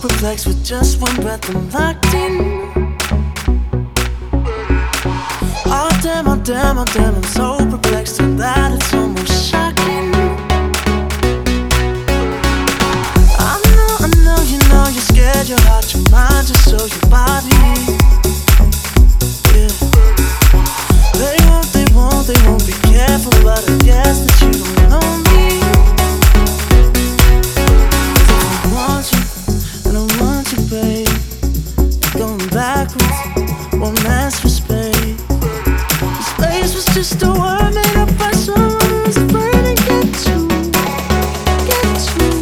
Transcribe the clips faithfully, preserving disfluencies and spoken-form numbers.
perplexed with just one breath. I'm locked in. Oh damn, oh damn, oh damn, I'm so perplexed that it's almost shocking. I know, I know, you know you're scared, your heart, your mind, just so your body. Yeah. They won't, they won't, they won't be careful, but I guess that you don't know me. I want you, and I want you, babe. Going backwards, won't ask for space. Space was just a word made up by someone who's afraid to get to, get to.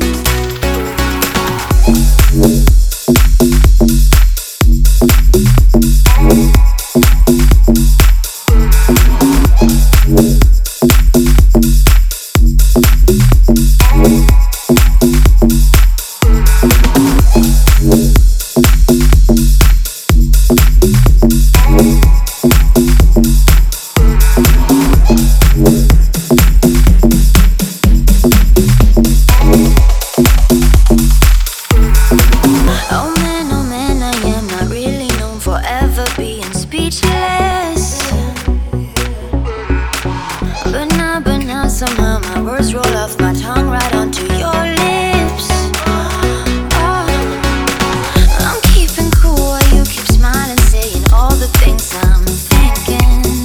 Somehow my words roll off my tongue right onto your lips. Oh, I'm keeping cool while you keep smiling, saying all the things I'm thinking.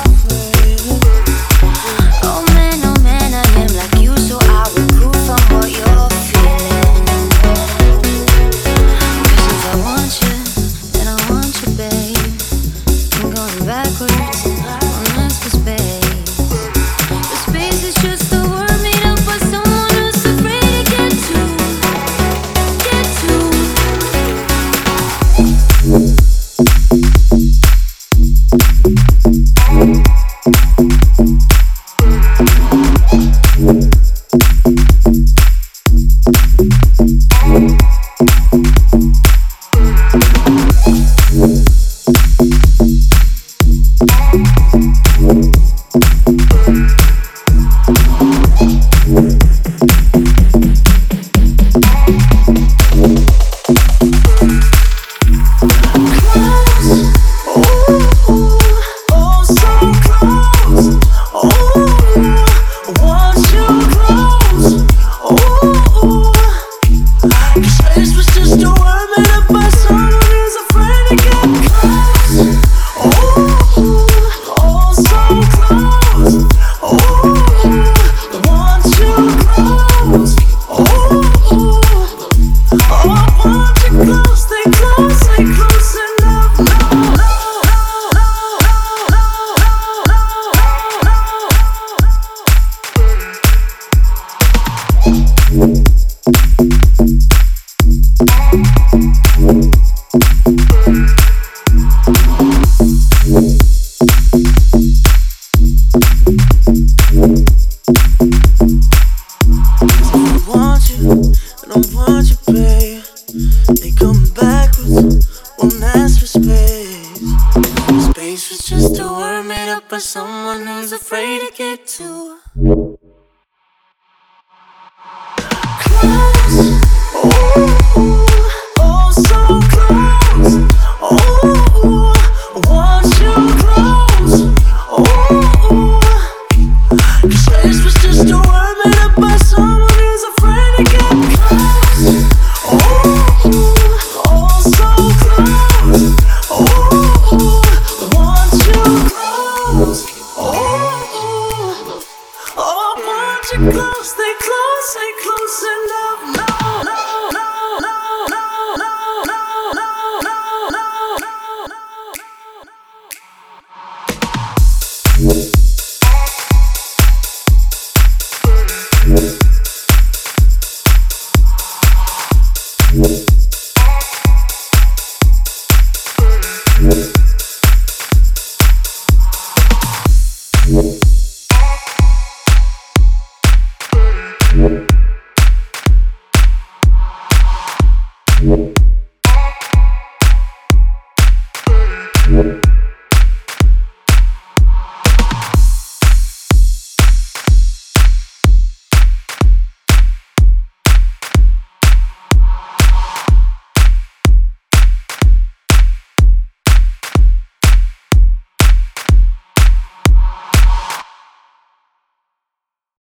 Oh man, oh man, I am like you, so I recruit from what you're feeling. Cause if I want you, then I want you, babe. I'm going backwards, won't ask for space. Space is just a word made up by someone who's afraid to get to, get to. Space was just a word made up by someone who's afraid to get to. Close, ooh, oh so close, ooh, want you close, ooh. Space was just a word made up by someone who's afraid to get close, ooh, oh so close, ooh. Close, stay close, stay close enough. No, no, no, no, no, no, no, no, no, no.